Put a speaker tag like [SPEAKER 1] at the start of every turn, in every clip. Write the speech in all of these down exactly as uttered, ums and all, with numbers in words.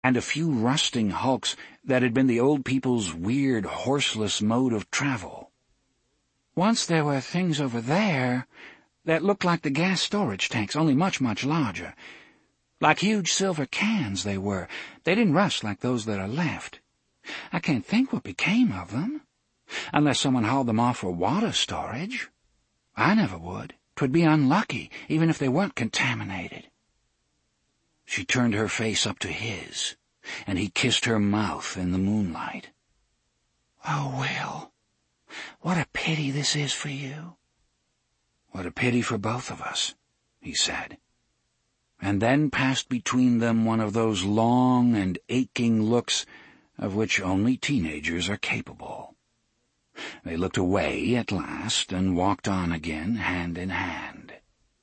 [SPEAKER 1] and a few rusting hulks that had been the old people's weird horseless mode of travel. Once there were things over there that looked like the gas storage tanks, only much, much larger. Like huge silver cans they were. They didn't rust like those that are left. I can't think what became of them, unless someone hauled them off for water storage. I never would. 'Twould be unlucky, even if they weren't contaminated. She turned her face up to his, and he kissed her mouth in the moonlight. "Oh, Will, what a pity this is for you." "What a pity for both of us," he said, and then passed between them one of those long and aching looks of which only teenagers are capable. They looked away at last and walked on again, hand in hand.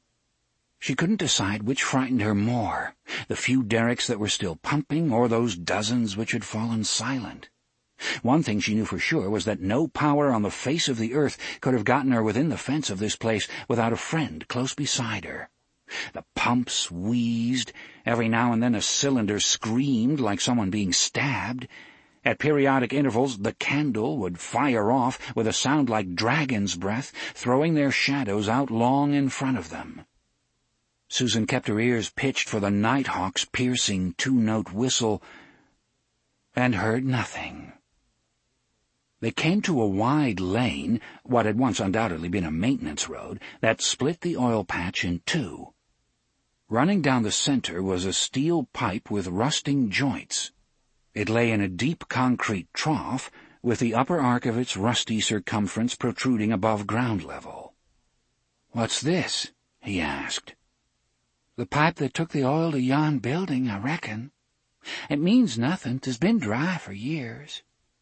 [SPEAKER 1] She couldn't decide which frightened her more, the few derricks that were still pumping or those dozens which had fallen silent. One thing she knew for sure was that no power on the face of the earth could have gotten her within the fence of this place without a friend close beside her. The pumps wheezed. Every now and then a cylinder screamed like someone being stabbed. At periodic intervals the candle would fire off with a sound like dragon's breath, throwing their shadows out long in front of them. Susan kept her ears pitched for the nighthawk's piercing two-note whistle, and heard nothing. They came to a wide lane, what had once undoubtedly been a maintenance road, that split the oil patch in two. Running down the center was a steel pipe with rusting joints. It lay in a deep concrete trough, with the upper arc of its rusty circumference protruding above ground level. "What's this?" he asked. "The pipe that took the oil to yon building, I reckon. It means nothing. 'Tis been dry for years."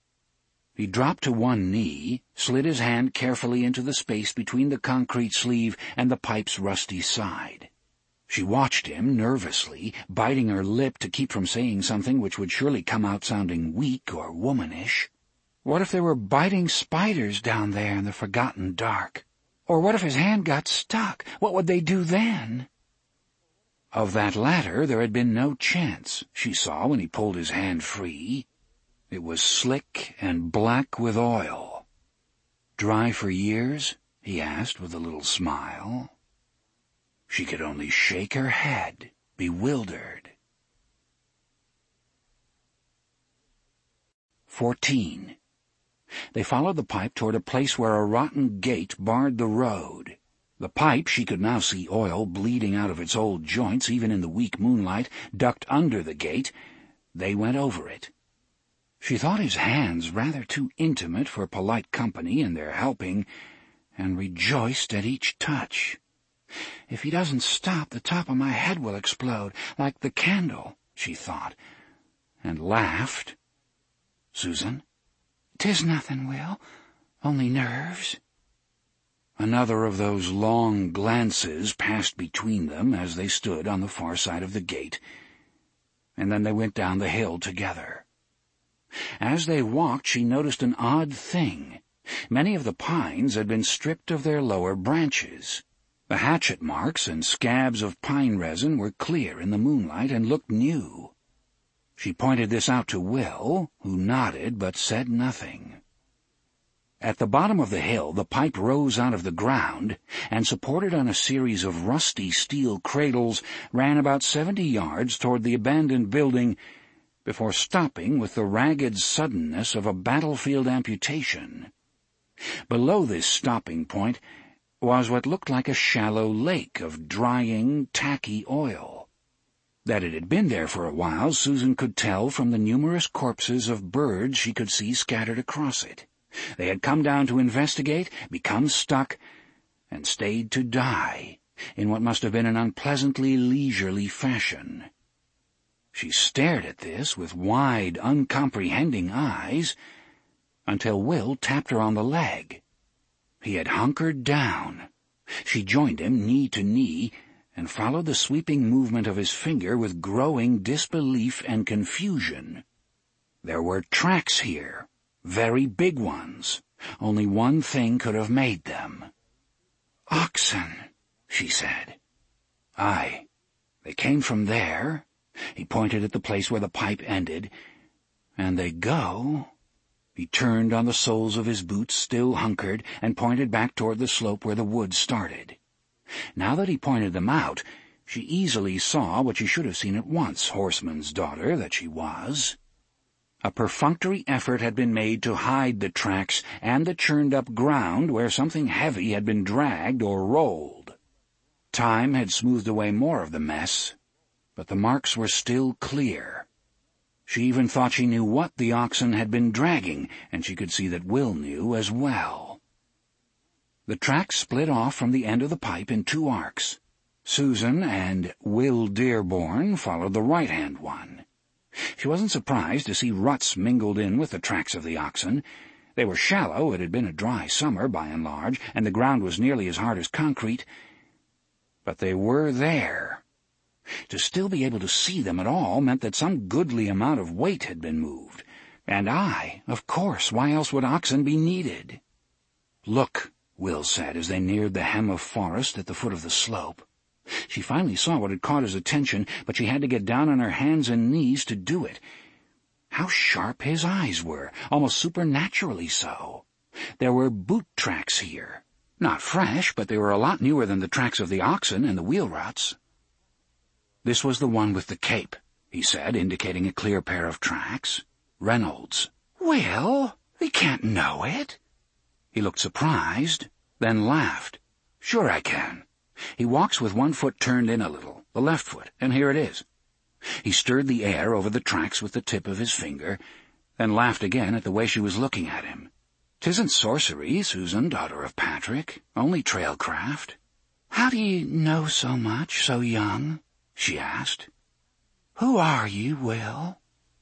[SPEAKER 1] He dropped to one knee, slid his hand carefully into the space between the concrete sleeve and the pipe's rusty side. She watched him nervously, biting her lip to keep from saying something which would surely come out sounding weak or womanish. What if there were biting spiders down there in the forgotten dark? Or what if his hand got stuck? What would they do then? Of that latter there had been no chance, she saw when he pulled his hand free. It was slick and black with oil. "Dry for years?" he asked with a little smile. She could only shake her head, bewildered. Fourteen. They followed the pipe toward a place where a rotten gate barred the road. The pipe, she could now see oil bleeding out of its old joints, even in the weak moonlight, ducked under the gate. They went over it. She thought his hands rather too intimate for polite company in their helping, and rejoiced at each touch. "If he doesn't stop, the top of my head will explode, like the candle," she thought, and laughed. "Susan?" "'Tis nothing, Will. Only nerves." Another of those long glances passed between them as they stood on the far side of the gate, and then they went down the hill together. As they walked, she noticed an odd thing. Many of the pines had been stripped of their lower branches. The hatchet marks and scabs of pine resin were clear in the moonlight and looked new. She pointed this out to Will, who nodded but said nothing. At the bottom of the hill the pipe rose out of the ground, and supported on a series of rusty steel cradles ran about seventy yards toward the abandoned building, before stopping with the ragged suddenness of a battlefield amputation. Below this stopping point was what looked like a shallow lake of drying, tacky oil. That it had been there for a while Susan could tell from the numerous corpses of birds she could see scattered across it. They had come down to investigate, become stuck, and stayed to die, in what must have been an unpleasantly leisurely fashion. She stared at this with wide, uncomprehending eyes, until Will tapped her on the leg. He had hunkered down. She joined him, knee to knee, and followed the sweeping movement of his finger with growing disbelief and confusion. There were tracks here, very big ones. Only one thing could have made them. "Oxen," she said. "Aye, they came from there, He pointed at the place where the pipe ended. And they go. He turned on the soles of his boots, still hunkered, and pointed back toward the slope where the woods started. Now that he pointed them out, she easily saw what she should have seen at once, horseman's daughter that she was. A perfunctory effort had been made to hide the tracks and the churned-up ground where something heavy had been dragged or rolled. Time had smoothed away more of the mess, but the marks were still clear. She even thought she knew what the oxen had been dragging, and she could see that Will knew as well. The tracks split off from the end of the pipe in two arcs. Susan and Will Dearborn followed the right-hand one. She wasn't surprised to see ruts mingled in with the tracks of the oxen. They were shallow, it had been a dry summer by and large, and the ground was nearly as hard as concrete. But they were there. To still be able to see them at all meant that some goodly amount of weight had been moved. And I, of course, why else would oxen be needed? "Look," Will said as they neared the hem of forest at the foot of the slope. She finally saw what had caught his attention, but she had to get down on her hands and knees to do it. How sharp his eyes were, almost supernaturally so. There were boot tracks here. Not fresh, but they were a lot newer than the tracks of the oxen and the wheel ruts. "This was the one with the cape," he said, indicating a clear pair of tracks. "Reynolds." "Will, we can't know it." He looked surprised, then laughed. "Sure I can. He walks with one foot turned in a little, the left foot, and here it is." He stirred the air over the tracks with the tip of his finger, then laughed again at the way she was looking at him. "'Tisn't sorcery, Susan, daughter of Patrick, only trailcraft." "How do you know so much, so young?" she asked. "Who are you, Will?"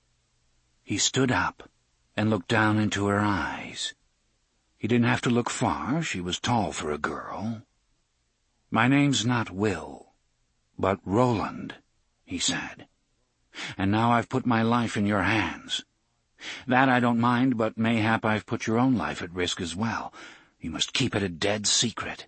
[SPEAKER 1] He stood up and looked down into her eyes. He didn't have to look far, she was tall for a girl. "My name's not Will, but Roland," he said. "And now I've put my life in your hands. That I don't mind, but mayhap I've put your own life at risk as well. You must keep it a dead secret."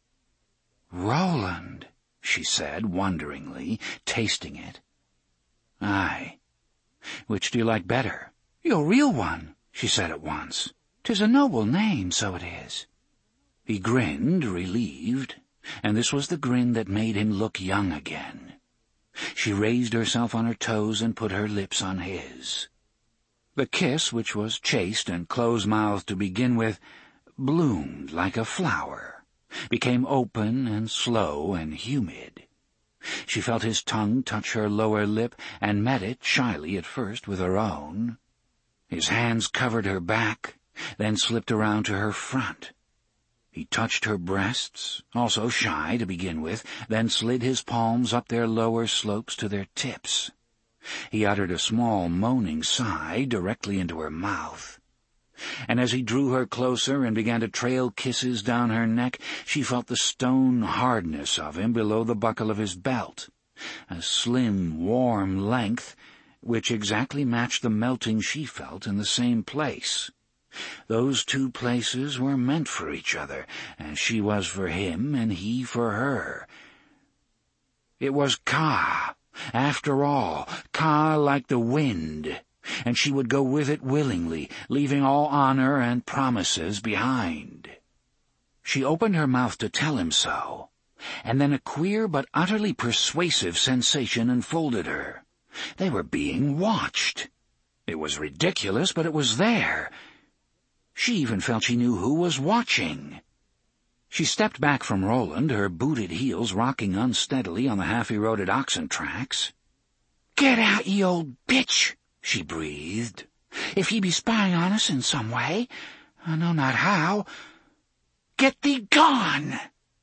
[SPEAKER 1] "Roland," she said, wonderingly, tasting it. "Aye. Which do you like better?" "Your real one," she said at once. "'Tis a noble name, so it is." He grinned, relieved, and this was the grin that made him look young again. She raised herself on her toes and put her lips on his. The kiss, which was chaste and close-mouthed to begin with, bloomed like a flower, became open and slow and humid. She felt his tongue touch her lower lip and met it, shyly at first, with her own. His hands covered her back, then slipped around to her front. He touched her breasts, also shy to begin with, then slid his palms up their lower slopes to their tips. He uttered a small moaning sigh directly into her mouth. And as he drew her closer and began to trail kisses down her neck, she felt the stone hardness of him below the buckle of his belt, a slim, warm length which exactly matched the melting she felt in the same place. Those two places were meant for each other, and she was for him and he for her. It was Ka, after all, Ka like the wind, and she would go with it willingly, leaving all honor and promises behind. She opened her mouth to tell him so, and then a queer but utterly persuasive sensation enfolded her. They were being watched. It was ridiculous, but it was there. She even felt she knew who was watching. She stepped back from Roland, her booted heels rocking unsteadily on the half-eroded oxen tracks. "Get out, ye old bitch," she breathed. "If ye be spying on us in some way, I know not how, get thee gone."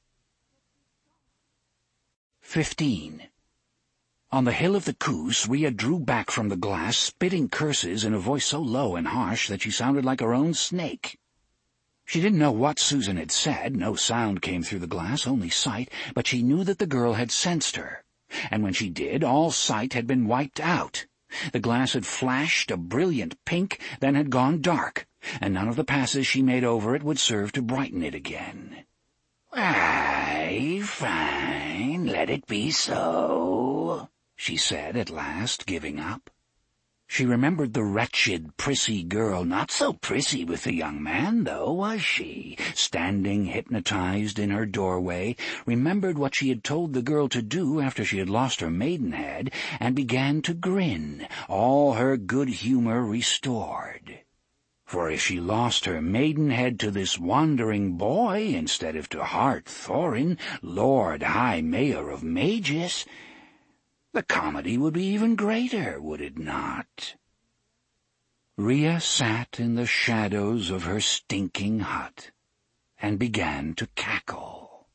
[SPEAKER 1] Fifteen. On the hill of the Coos, Rhea drew back from the glass, spitting curses in a voice so low and harsh that she sounded like her own snake. She didn't know what Susan had said. No sound came through the glass, only sight, but she knew that the girl had sensed her. And when she did, all sight had been wiped out. The glass had flashed a brilliant pink, then had gone dark, and none of the passes she made over it would serve to brighten it again. "Aye, fine, let it be so," she said at last, giving up. She remembered the wretched, prissy girl, not so prissy with the young man, though, was she, standing hypnotized in her doorway, remembered what she had told the girl to do after she had lost her maidenhead, and began to grin, all her good humor restored. For if she lost her maidenhead to this wandering boy instead of to Hart Thorin, Lord High Mayor of Magus, the comedy would be even greater, would it not? Rhea sat in the shadows of her stinking hut and began to cackle.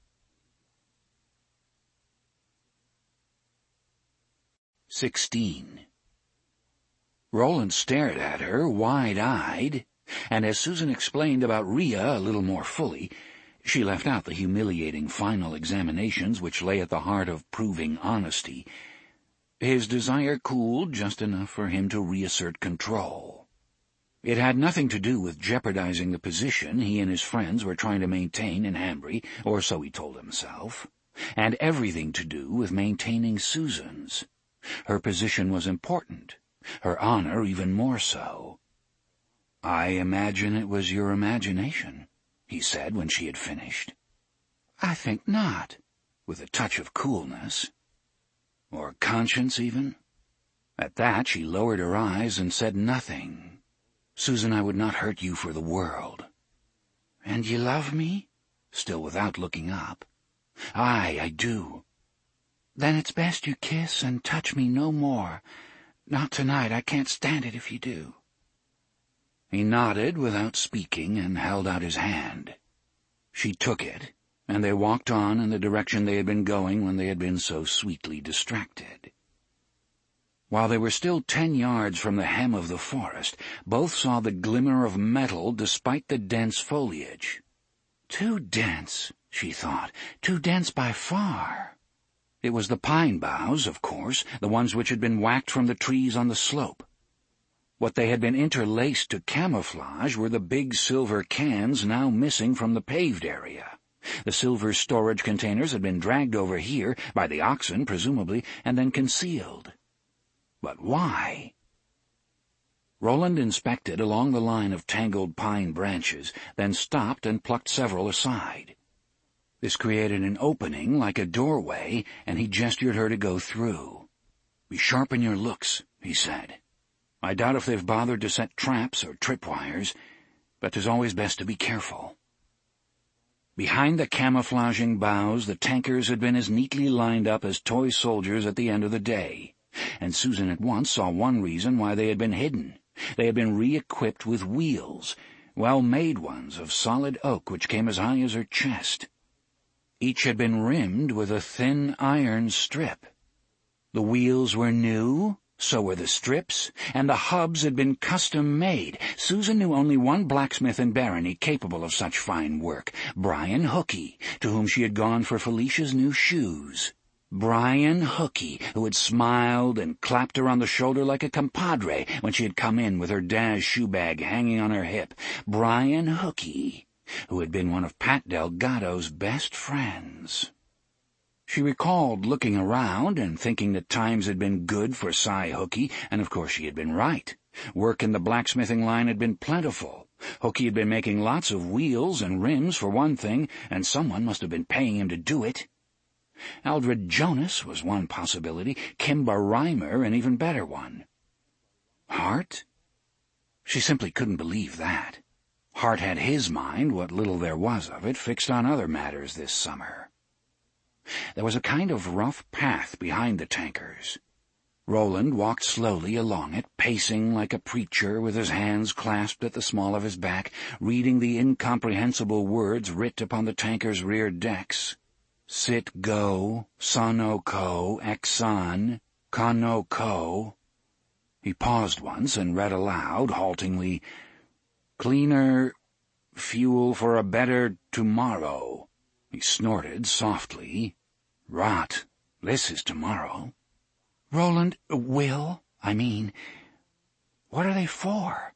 [SPEAKER 1] Sixteen. Roland stared at her, wide-eyed, and as Susan explained about Rhea a little more fully, she left out the humiliating final examinations which lay at the heart of proving honesty. His desire cooled just enough for him to reassert control. It had nothing to do with jeopardizing the position he and his friends were trying to maintain in Hambry, or so he told himself, and everything to do with maintaining Susan's. Her position was important, her honor even more so. "I imagine it was your imagination," he said when she had finished. "I think not," with a touch of coolness. "Or conscience, even?" At that she lowered her eyes and said nothing. "Susan, I would not hurt you for the world." "And you love me?" Still without looking up. "Aye, I do." "Then it's best you kiss and touch me no more. Not tonight. I can't stand it if you do." He nodded without speaking and held out his hand. She took it, and they walked on in the direction they had been going when they had been so sweetly distracted. While they were still ten yards from the hem of the forest, both saw the glimmer of metal despite the dense foliage. Too dense, she thought, too dense by far. It was the pine boughs, of course, the ones which had been whacked from the trees on the slope. What they had been interlaced to camouflage were the big silver cans now missing from the paved area. The silver storage containers had been dragged over here, by the oxen, presumably, and then concealed. But why? Roland inspected along the line of tangled pine branches, then stopped and plucked several aside. This created an opening like a doorway, and he gestured her to go through. "Be sharp in your looks," he said. "I doubt if they've bothered to set traps or tripwires, but 'tis always best to be careful." Behind the camouflaging boughs, the tankers had been as neatly lined up as toy soldiers at the end of the day, and Susan at once saw one reason why they had been hidden. They had been re-equipped with wheels, well-made ones of solid oak which came as high as her chest. Each had been rimmed with a thin iron strip. The wheels were new, so were the strips, and the hubs had been custom-made. Susan knew only one blacksmith in Barony capable of such fine work, Brian Hookey, to whom she had gone for Felicia's new shoes. Brian Hookey, who had smiled and clapped her on the shoulder like a compadre when she had come in with her Daz shoe-bag hanging on her hip. Brian Hookey, who had been one of Pat Delgado's best friends. She recalled looking around and thinking that times had been good for Cy Hookey, and of course she had been right. Work in the blacksmithing line had been plentiful. Hookey had been making lots of wheels and rims for one thing, and someone must have been paying him to do it. Eldred Jonas was one possibility, Kimba Reimer an even better one. Hart? She simply couldn't believe that. Hart had his mind, what little there was of it, fixed on other matters this summer. There was a kind of rough path behind the tankers. Roland walked slowly along it, pacing like a preacher with his hands clasped at the small of his back, reading the incomprehensible words writ upon the tankers' rear decks. Sit go, Sonoko, Exxon, Konoko. He paused once and read aloud, haltingly, "Cleaner fuel for a better tomorrow." He snorted softly. "Rot. This is tomorrow." "Roland, Will, I mean, what are they for?"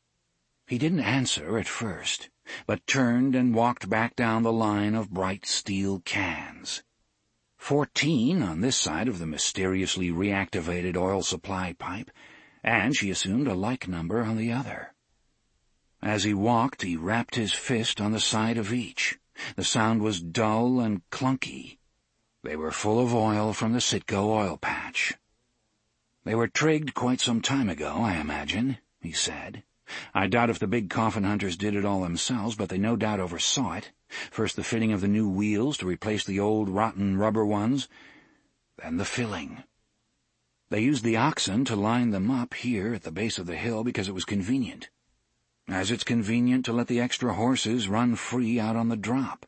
[SPEAKER 1] He didn't answer at first, but turned and walked back down the line of bright steel cans. Fourteen on this side of the mysteriously reactivated oil supply pipe, and she assumed a like number on the other. As he walked, he rapped his fist on the side of each. The sound was dull and clunky. They were full of oil from the Citgo oil patch. "They were trigged quite some time ago, I imagine," he said. "I doubt if the big coffin hunters did it all themselves, but they no doubt oversaw it. First the fitting of the new wheels to replace the old rotten rubber ones, then the filling. They used the oxen to line them up here at the base of the hill because it was convenient, as it's convenient to let the extra horses run free out on the drop.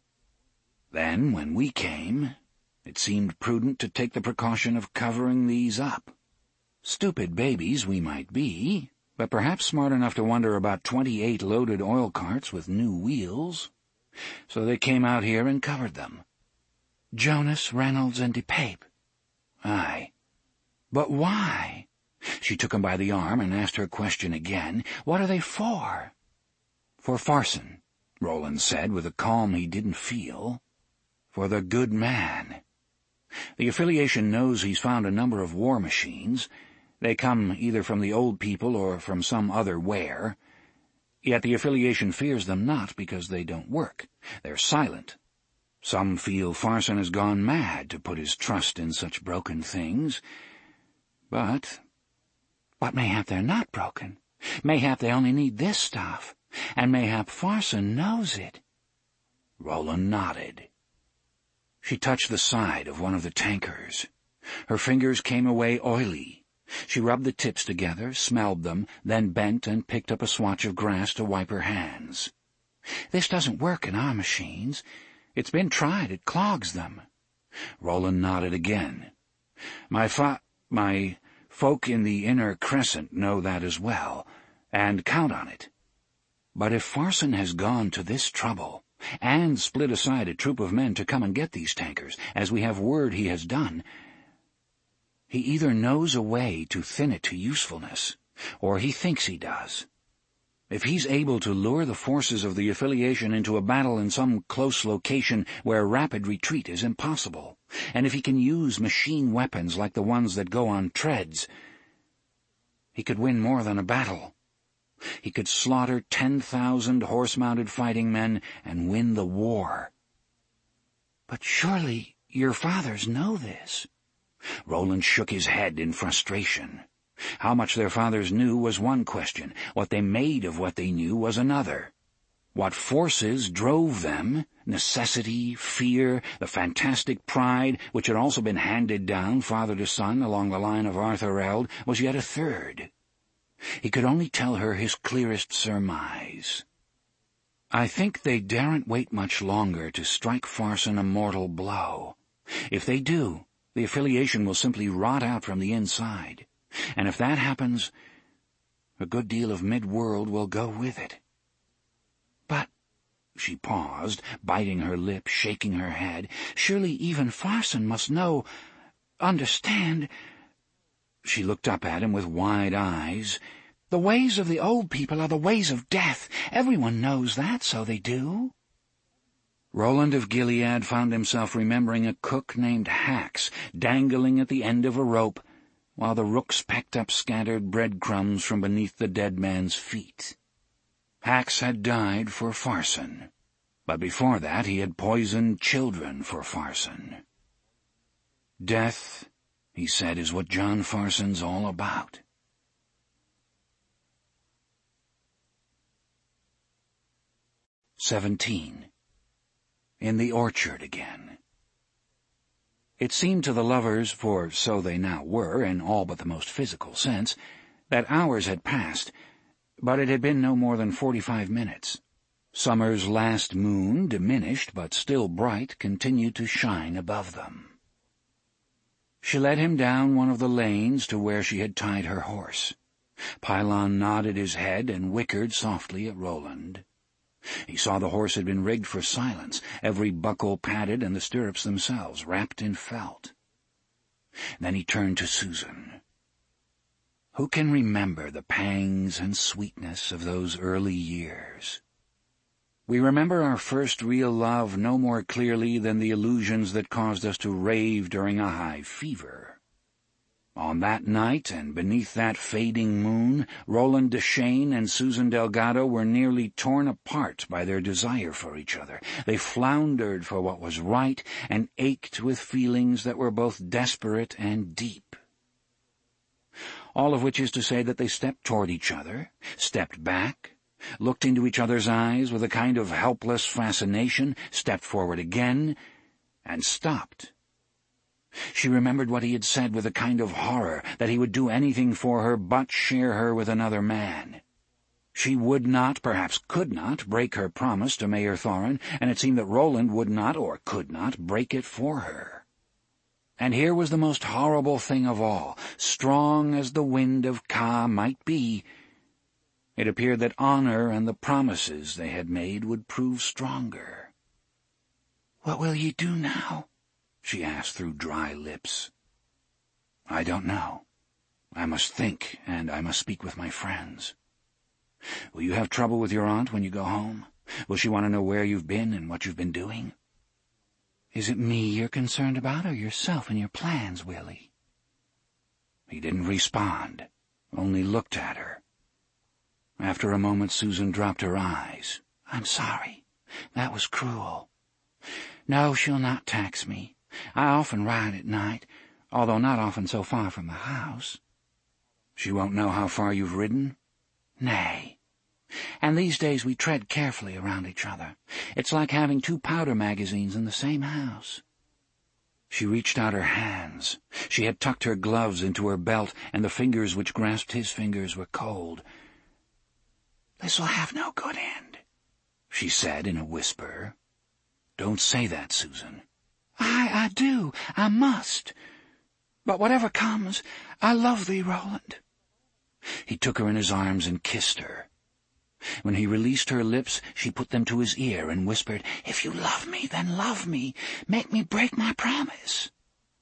[SPEAKER 1] Then, when we came, it seemed prudent to take the precaution of covering these up. Stupid babies we might be, but perhaps smart enough to wonder about twenty-eight loaded oil carts with new wheels. So they came out here and covered them." "Jonas, Reynolds, and DePape." "Aye. But why?" She took him by the arm and asked her question again. "What are they for?" "For Farson," Roland said with a calm he didn't feel. "For the good man. The affiliation knows he's found a number of war machines. They come either from the old people or from some other where. Yet the affiliation fears them not because they don't work. They're silent. Some feel Farson has gone mad to put his trust in such broken things. But... But mayhap they're not broken. Mayhap they only need this stuff. And mayhap Farson knows it." Roland nodded. She touched the side of one of the tankers. Her fingers came away oily. She rubbed the tips together, smelled them, then bent and picked up a swatch of grass to wipe her hands. "This doesn't work in our machines. It's been tried. It clogs them." Roland nodded again. My fa... my folk in the inner crescent know that as well, and count on it. But if Farson has gone to this trouble, and split aside a troop of men to come and get these tankers, as we have word he has done, he either knows a way to thin it to usefulness, or he thinks he does. If he's able to lure the forces of the affiliation into a battle in some close location where rapid retreat is impossible, and if he can use machine weapons like the ones that go on treads, he could win more than a battle. He could slaughter ten thousand horse-mounted fighting men and win the war. "But surely your fathers know this." Roland shook his head in frustration. How much their fathers knew was one question. What they made of what they knew was another. What forces drove them, necessity, fear, the fantastic pride which had also been handed down father to son along the line of Arthur Eld, was yet a third. He could only tell her his clearest surmise. "I think they daren't wait much longer to strike Farson a mortal blow. If they do, the affiliation will simply rot out from the inside, and if that happens, a good deal of mid-world will go with it." "But," she paused, biting her lip, shaking her head, "surely even Farson must know, understand—" She looked up at him with wide eyes. "The ways of the old people are the ways of death. Everyone knows that, so they do." Roland of Gilead found himself remembering a cook named Hax dangling at the end of a rope while the rooks pecked up scattered breadcrumbs from beneath the dead man's feet. Hax had died for Farson, but before that he had poisoned children for Farson. "Death," he said, "is what John Farson's all about." Seventeen. In the orchard again. It seemed to the lovers, for so they now were, in all but the most physical sense, that hours had passed, but it had been no more than forty-five minutes. Summer's last moon, diminished but still bright, continued to shine above them. She led him down one of the lanes to where she had tied her horse. Pylon nodded his head and whickered softly at Roland. He saw the horse had been rigged for silence, every buckle padded and the stirrups themselves wrapped in felt. Then he turned to Susan. Who can remember the pangs and sweetness of those early years? We remember our first real love no more clearly than the illusions that caused us to rave during a high fever. On that night, and beneath that fading moon, Roland Deschain and Susan Delgado were nearly torn apart by their desire for each other. They floundered for what was right and ached with feelings that were both desperate and deep. All of which is to say that they stepped toward each other, stepped back, looked into each other's eyes with a kind of helpless fascination, stepped forward again, and stopped. She remembered what he had said with a kind of horror, that he would do anything for her but share her with another man. She would not, perhaps could not, break her promise to Mayor Thorin, and it seemed that Roland would not, or could not, break it for her. And here was the most horrible thing of all. Strong as the wind of Ka might be, it appeared that honor and the promises they had made would prove stronger. "What will ye do now?" she asked through dry lips. "I don't know. I must think, and I must speak with my friends. Will you have trouble with your aunt when you go home? Will she want to know where you've been and what you've been doing?" "Is it me you're concerned about, or yourself and your plans, Willie?" He didn't respond, only looked at her. After a moment, Susan dropped her eyes. "I'm sorry. That was cruel. No, she'll not tax me. I often ride at night, although not often so far from the house." "She won't know how far you've ridden?" "Nay. And these days we tread carefully around each other. It's like having two powder magazines in the same house." She reached out her hands. She had tucked her gloves into her belt, and the fingers which grasped his fingers were cold. "This'll have no good end," she said in a whisper. "Don't say that, Susan." I, I do. I must. But whatever comes, I love thee, Roland." He took her in his arms and kissed her. When he released her lips, she put them to his ear and whispered, "If you love me, then love me. Make me break my promise."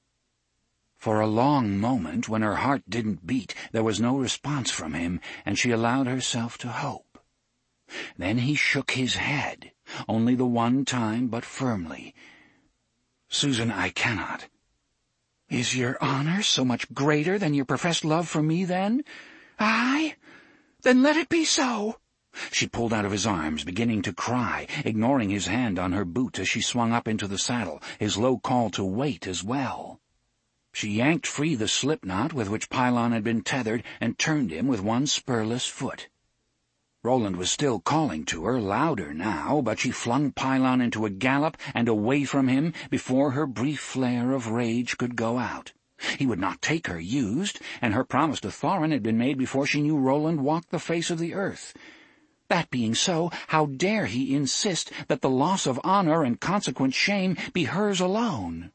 [SPEAKER 1] For a long moment, when her heart didn't beat, there was no response from him, and she allowed herself to hope. Then he shook his head, only the one time, but firmly. "Susan, I cannot." "Is your honor so much greater than your professed love for me, then?" "Aye? Then let it be so." She pulled out of his arms, beginning to cry, ignoring his hand on her boot as she swung up into the saddle, his low call to wait as well. She yanked free the slip knot with which Pylon had been tethered and turned him with one spurless foot. Roland was still calling to her, louder now, but she flung Pylon into a gallop and away from him before her brief flare of rage could go out. He would not take her used, and her promise to Thorin had been made before she knew Roland walked the face of the earth. That being so, how dare he insist that the loss of honor and consequent shame be hers alone?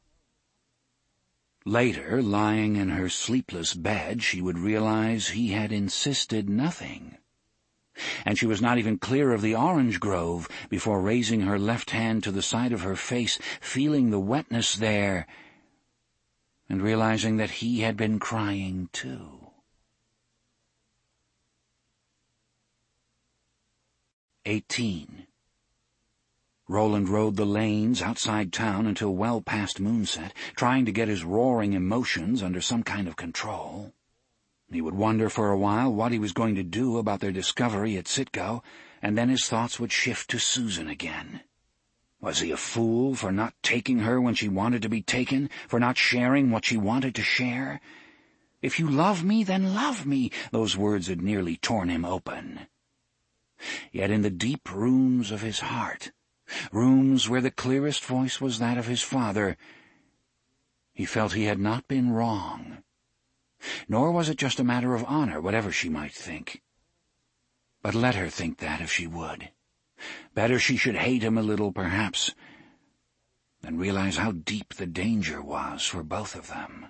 [SPEAKER 1] Later, lying in her sleepless bed, she would realize he had insisted nothing. And she was not even clear of the orange grove before raising her left hand to the side of her face, feeling the wetness there, and realizing that he had been crying too. Eighteen. Roland rode the lanes outside town until well past moonset, trying to get his roaring emotions under some kind of control. He would wonder for a while what he was going to do about their discovery at Citgo, and then his thoughts would shift to Susan again. Was he a fool for not taking her when she wanted to be taken, for not sharing what she wanted to share? "If you love me, then love me," those words had nearly torn him open. Yet in the deep rooms of his heart, rooms where the clearest voice was that of his father, he felt he had not been wrong. Nor was it just a matter of honor, whatever she might think. But let her think that if she would. Better she should hate him a little, perhaps, than realize how deep the danger was for both of them.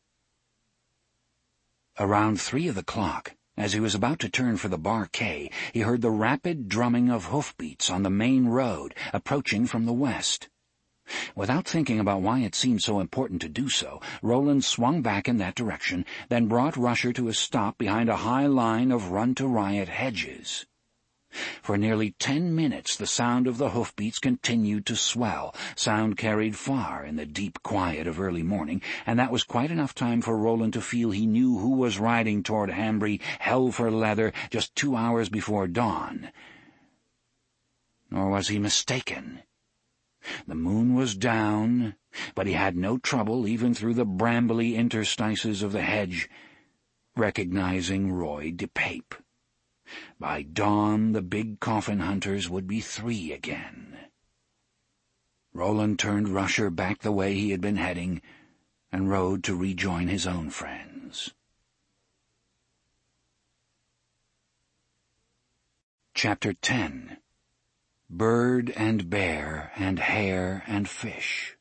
[SPEAKER 1] Around three of the clock, as he was about to turn for the Bar K, he heard the rapid drumming of hoofbeats on the main road, approaching from the west. Without thinking about why it seemed so important to do so, Roland swung back in that direction, then brought Rusher to a stop behind a high line of run-to-riot hedges. For nearly ten minutes the sound of the hoofbeats continued to swell, sound carried far in the deep quiet of early morning, and that was quite enough time for Roland to feel he knew who was riding toward Hambry, hell for leather, just two hours before dawn. Nor was he mistaken. The moon was down, but he had no trouble, even through the brambly interstices of the hedge, recognizing Roy DePape. By dawn the big coffin hunters would be three again. Roland turned Rusher back the way he had been heading and rode to rejoin his own friends. Chapter ten. Bird and Bear and Hare and Fish.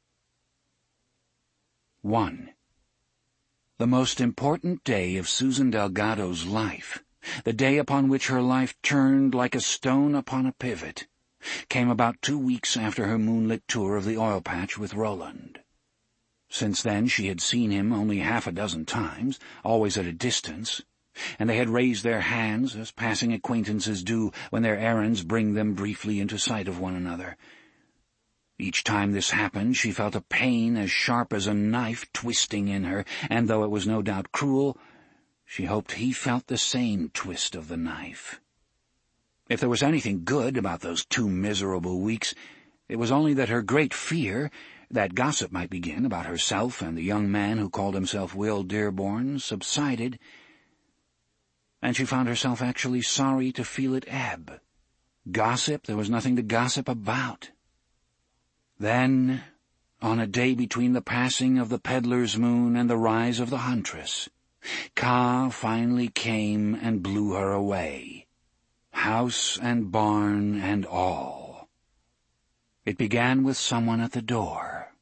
[SPEAKER 1] one. The most important day of Susan Delgado's life, the day upon which her life turned like a stone upon a pivot, came about two weeks after her moonlit tour of the oil patch with Roland. Since then she had seen him only half a dozen times, always at a distance, and they had raised their hands as passing acquaintances do when their errands bring them briefly into sight of one another. Each time this happened she felt a pain as sharp as a knife twisting in her, and though it was no doubt cruel, she hoped he felt the same twist of the knife. If there was anything good about those two miserable weeks, it was only that her great fear, that gossip might begin about herself and the young man who called himself Will Dearborn, subsided, and she found herself actually sorry to feel it ebb. Gossip, there was nothing to gossip about. Then, on a day between the passing of the peddler's moon and the rise of the huntress, Ka finally came and blew her away, house and barn and all. It began with someone at the door.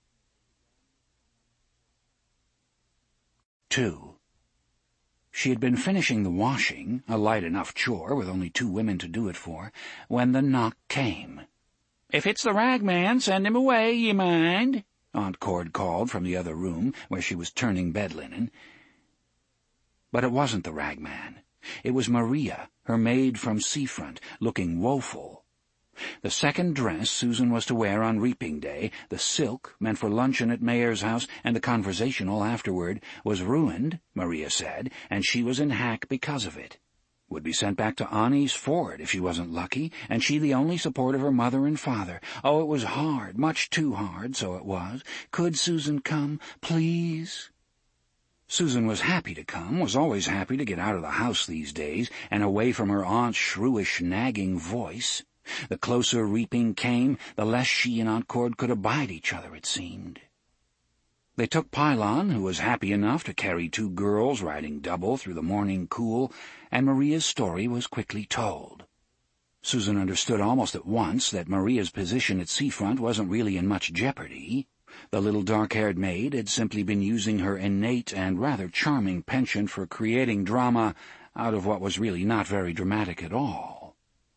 [SPEAKER 1] Two. She had been finishing the washing, a light enough chore with only two women to do it for, when the knock came. "If it's the ragman, send him away, ye mind," Aunt Cord called from the other room, where she was turning bed linen. But it wasn't the ragman. It was Maria, her maid from Seafront, looking woeful. The second dress Susan was to wear on reaping day, the silk, meant for luncheon at Mayer's house and the conversational afterward, was ruined, Maria said, and she was in hack because of it. Would be sent back to Annie's Ford if she wasn't lucky, and she the only support of her mother and father. Oh, it was hard, much too hard, so it was. Could Susan come, please? Susan was happy to come, was always happy to get out of the house these days, and away from her aunt's shrewish, nagging voice. The closer reaping came, the less she and Aunt Cord could abide each other, it seemed. They took Pylon, who was happy enough to carry two girls riding double through the morning cool, and Maria's story was quickly told. Susan understood almost at once that Maria's position at Seafront wasn't really in much jeopardy. The little dark-haired maid had simply been using her innate and rather charming penchant for creating drama out of what was really not very dramatic at all.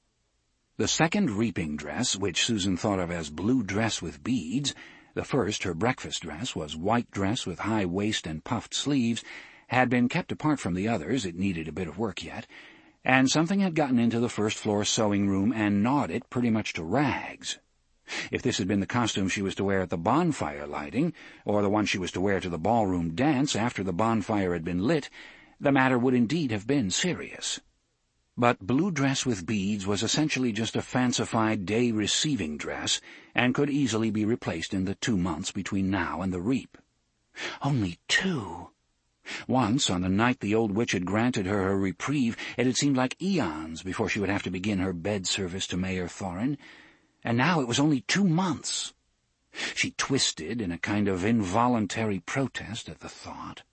[SPEAKER 1] The second reaping dress, which Susan thought of as blue dress with beads, the first, her breakfast dress, was white dress with high waist and puffed sleeves, had been kept apart from the others, it needed a bit of work yet, and something had gotten into the first-floor sewing room and gnawed it pretty much to rags. If this had been the costume she was to wear at the bonfire lighting, or the one she was to wear to the ballroom dance after the bonfire had been lit, the matter would indeed have been serious. But blue dress with beads was essentially just a fancified day receiving dress, and could easily be replaced in the two months between now and the reap. Only two! Once, on the night the old witch had granted her her reprieve, it had seemed like eons before she would have to begin her bed service to Mayor Thorin, and now it was only two months. She twisted in a kind of involuntary protest at the thought.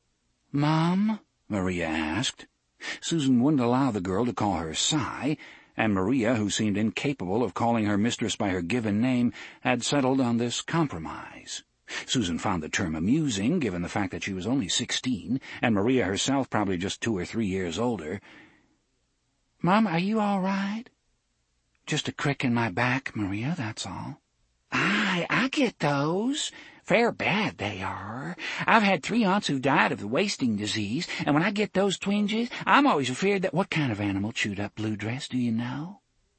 [SPEAKER 1] "Mom?" Maria asked. Susan wouldn't allow the girl to call her Cy, and Maria, who seemed incapable of calling her mistress by her given name, had settled on this compromise. Susan found the term amusing, given the fact that she was only sixteen, and Maria herself probably just two or three years older. "Mom, are you all right?" "Just a crick in my back, Maria, that's all." "Aye, I get those," Fair bad they are. I've had three aunts who died of the wasting disease, and when I get those twinges, I'm always afeard that—" "What kind of animal chewed up Blue Dress, do you know?"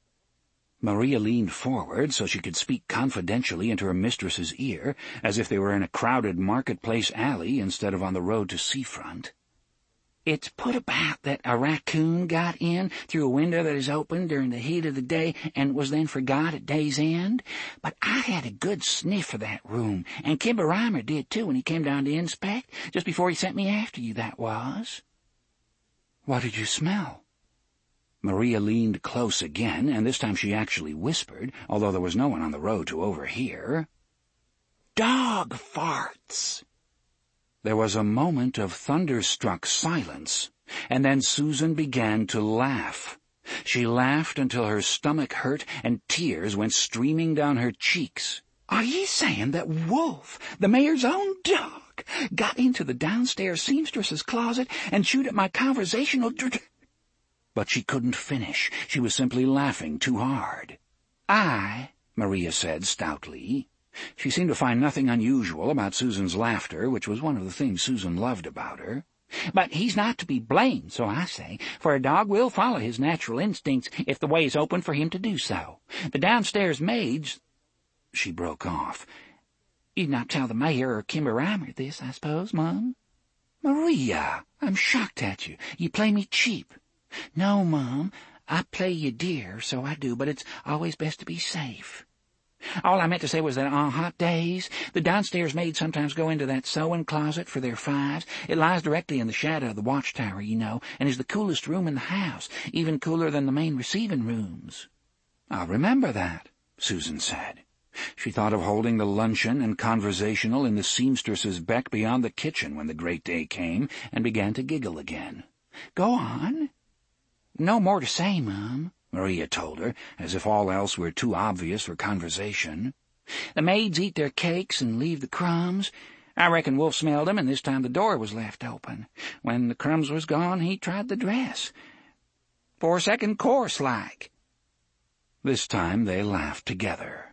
[SPEAKER 1] Maria leaned forward so she could speak confidentially into her mistress's ear, as if they were in a crowded marketplace alley instead of on the road to seafront. "It's put about that a raccoon got in through a window that is open during the heat of the day and was then forgot at day's end. But I had a good sniff of that room, and Kimber Reimer did too when he came down to inspect, just before he sent me after you, that was." "What did you smell?" Maria leaned close again, and this time she actually whispered, although there was no one on the road to overhear. "Dog farts." There was a moment of thunderstruck silence, and then Susan began to laugh. She laughed until her stomach hurt and tears went streaming down her cheeks. "Are ye saying that Wolf, the mayor's own dog, got into the downstairs seamstress's closet and chewed at my conversational dr—" But she couldn't finish. She was simply laughing too hard. "I," Maria said stoutly. She seemed to find nothing unusual about Susan's laughter, which was one of the things Susan loved about her. "But he's not to be blamed, so I say, for a dog will follow his natural instincts if the way is open for him to do so. The downstairs maids—" She broke off. "You'd not tell the mayor or Kimber Reimer this, I suppose, Mum?" "Maria, I'm shocked at you. You play me cheap." "No, Mum, I play you dear, so I do, but it's always best to be safe. All I meant to say was that on hot days, the downstairs maids sometimes go into that sewing closet for their fives. It lies directly in the shadow of the watchtower, you know, and is the coolest room in the house, even cooler than the main receiving rooms." "I'll remember that," Susan said. She thought of holding the luncheon and conversational in the seamstress's beck beyond the kitchen when the great day came, and began to giggle again. "Go on." "No more to say, Mum," Maria told her, as if all else were too obvious for conversation. "The maids eat their cakes and leave the crumbs. I reckon Wolf smelled 'em, and this time the door was left open. When the crumbs was gone, he tried the dress. For a second course, like." This time they laughed together.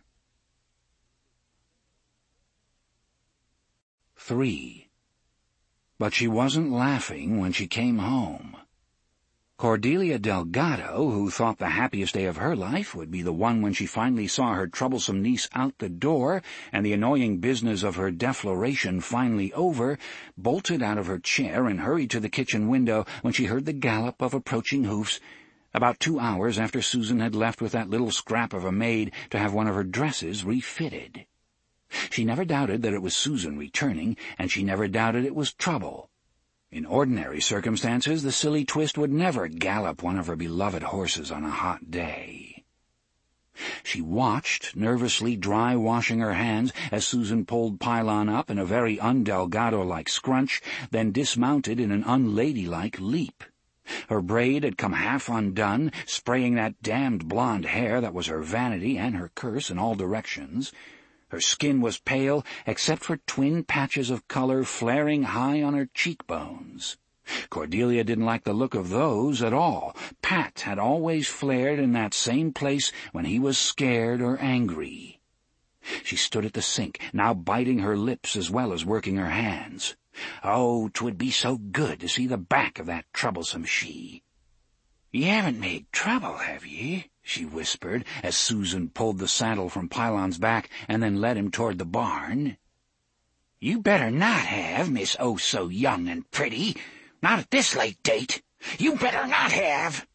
[SPEAKER 1] Three. But she wasn't laughing when she came home. Cordelia Delgado, who thought the happiest day of her life would be the one when she finally saw her troublesome niece out the door and the annoying business of her defloration finally over, bolted out of her chair and hurried to the kitchen window when she heard the gallop of approaching hoofs, about two hours after Susan had left with that little scrap of a maid to have one of her dresses refitted. She never doubted that it was Susan returning, and she never doubted it was trouble. In ordinary circumstances, the silly twist would never gallop one of her beloved horses on a hot day. She watched, nervously dry-washing her hands as Susan pulled Pylon up in a very un-Delgado-like scrunch, then dismounted in an unladylike leap. Her braid had come half undone, spraying that damned blonde hair that was her vanity and her curse in all directions. Her skin was pale, except for twin patches of color flaring high on her cheekbones. Cordelia didn't like the look of those at all. Pat had always flared in that same place when he was scared or angry. She stood at the sink, now biting her lips as well as working her hands. Oh, 'twould be so good to see the back of that troublesome she. "You haven't made trouble, have ye?" she whispered, as Susan pulled the saddle from Pylon's back and then led him toward the barn. "You better not have, Miss Oh-so-young and pretty. Not at this late date. You better not have."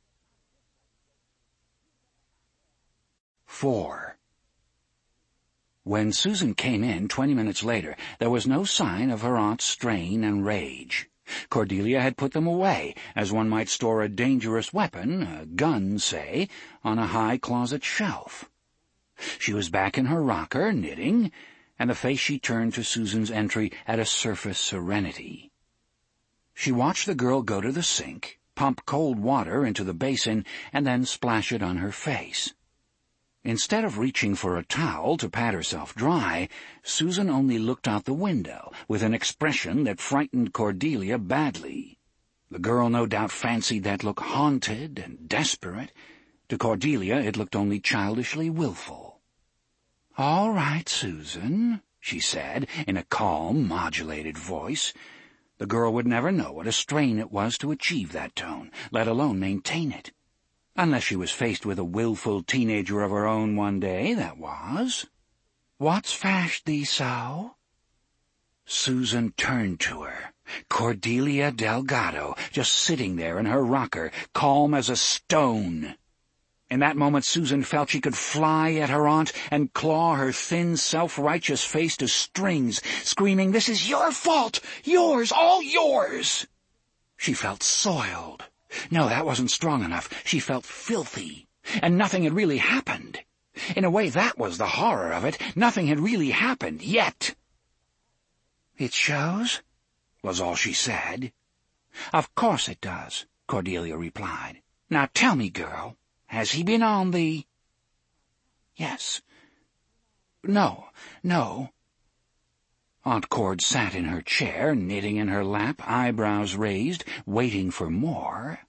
[SPEAKER 1] Four. When Susan came in twenty minutes later, there was no sign of her aunt's strain and rage. Cordelia had put them away, as one might store a dangerous weapon, a gun, say, on a high closet shelf. She was back in her rocker, knitting, and the face she turned to Susan's entry had a surface serenity. She watched the girl go to the sink, pump cold water into the basin, and then splash it on her face. Instead of reaching for a towel to pat herself dry, Susan only looked out the window with an expression that frightened Cordelia badly. The girl no doubt fancied that look haunted and desperate. To Cordelia it looked only childishly willful. "All right, Susan," she said, in a calm, modulated voice. The girl would never know what a strain it was to achieve that tone, let alone maintain it. Unless she was faced with a willful teenager of her own one day, that was. "What's fashed thee so?" Susan turned to her, Cordelia Delgado, just sitting there in her rocker, calm as a stone. In that moment Susan felt she could fly at her aunt and claw her thin, self-righteous face to strings, screaming, "This is your fault! Yours! All yours!" She felt soiled. No, that wasn't strong enough. She felt filthy, and nothing had really happened. In a way, that was the horror of it. Nothing had really happened, yet. "It shows?" was all she said. "Of course it does," Cordelia replied. "Now tell me, girl, has he been on the—" "Yes. No, no." Aunt Cord sat in her chair, knitting in her lap, eyebrows raised, waiting for more.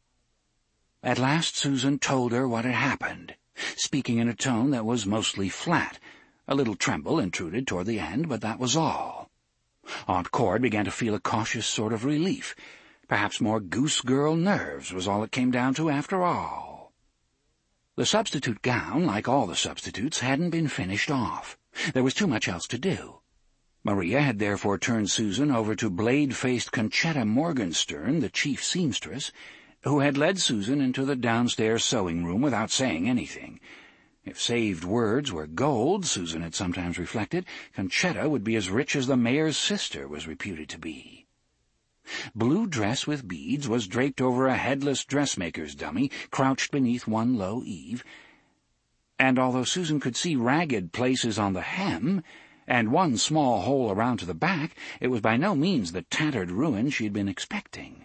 [SPEAKER 1] At last Susan told her what had happened, speaking in a tone that was mostly flat. A little tremble intruded toward the end, but that was all. Aunt Cord began to feel a cautious sort of relief. Perhaps more goose-girl nerves was all it came down to after all. The substitute gown, like all the substitutes, hadn't been finished off. There was too much else to do. Maria had therefore turned Susan over to blade-faced Concetta Morgenstern, the chief seamstress, who had led Susan into the downstairs sewing-room without saying anything. If saved words were gold, Susan had sometimes reflected, Concetta would be as rich as the mayor's sister was reputed to be. Blue dress with beads was draped over a headless dressmaker's dummy, crouched beneath one low eave, and although Susan could see ragged places on the hem, and one small hole around to the back, it was by no means the tattered ruin she had been expecting.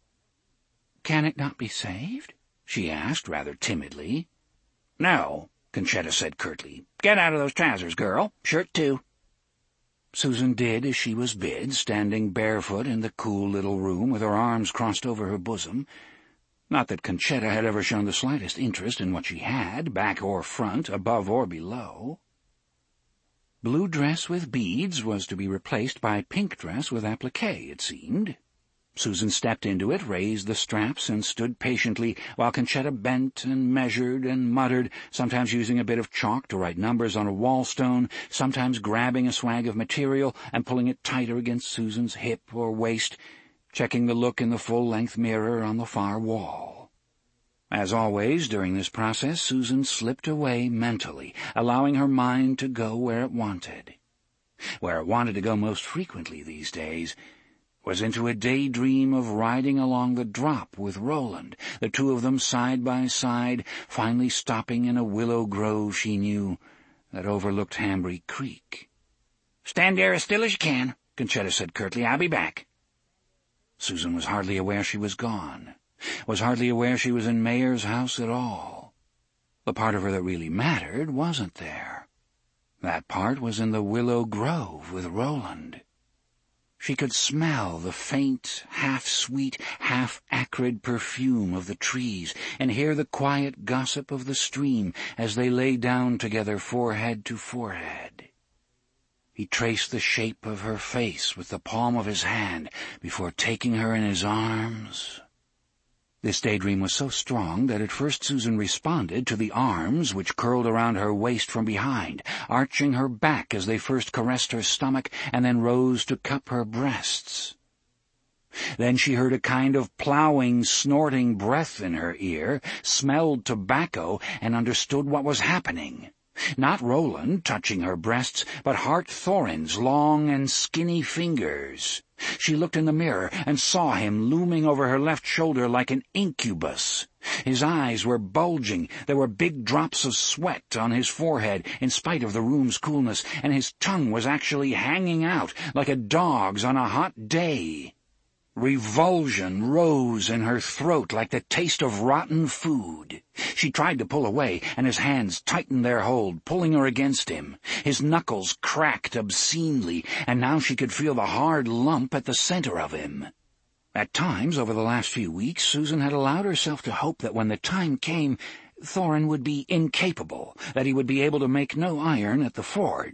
[SPEAKER 1] "Can it not be saved?" she asked, rather timidly. "No," Concetta said curtly. "Get out of those trousers, girl. Shirt, too." Susan did as she was bid, standing barefoot in the cool little room with her arms crossed over her bosom. Not that Concetta had ever shown the slightest interest in what she had, back or front, above or below. Blue dress with beads was to be replaced by pink dress with appliqué, it seemed. Susan stepped into it, raised the straps, and stood patiently while Concetta bent and measured and muttered, sometimes using a bit of chalk to write numbers on a wall-stone, sometimes grabbing a swag of material and pulling it tighter against Susan's hip or waist, checking the look in the full-length mirror on the far wall. As always, during this process, Susan slipped away mentally, allowing her mind to go where it wanted. Where it wanted to go most frequently these days was into a daydream of riding along the drop with Roland, the two of them side by side, finally stopping in a willow grove she knew that overlooked Hambry Creek. "Stand there as still as you can," Concetta said curtly. "I'll be back." Susan was hardly aware she was gone, was hardly aware she was in Mayor's house at all. The part of her that really mattered wasn't there. That part was in the willow grove with Roland. She could smell the faint, half-sweet, half-acrid perfume of the trees and hear the quiet gossip of the stream as they lay down together forehead to forehead. He traced the shape of her face with the palm of his hand before taking her in his arms. This daydream was so strong that at first Susan responded to the arms which curled around her waist from behind, arching her back as they first caressed her stomach and then rose to cup her breasts. Then she heard a kind of ploughing, snorting breath in her ear, smelled tobacco, and understood what was happening. Not Roland touching her breasts, but Hart Thorin's long and skinny fingers. She looked in the mirror and saw him looming over her left shoulder like an incubus. His eyes were bulging, there were big drops of sweat on his forehead in spite of the room's coolness, and his tongue was actually hanging out like a dog's on a hot day. Revulsion rose in her throat like the taste of rotten food. She tried to pull away, and his hands tightened their hold, pulling her against him. His knuckles cracked obscenely, and now she could feel the hard lump at the center of him. At times, over the last few weeks, Susan had allowed herself to hope that when the time came, Thorin would be incapable, that he would be able to make no iron at the forge.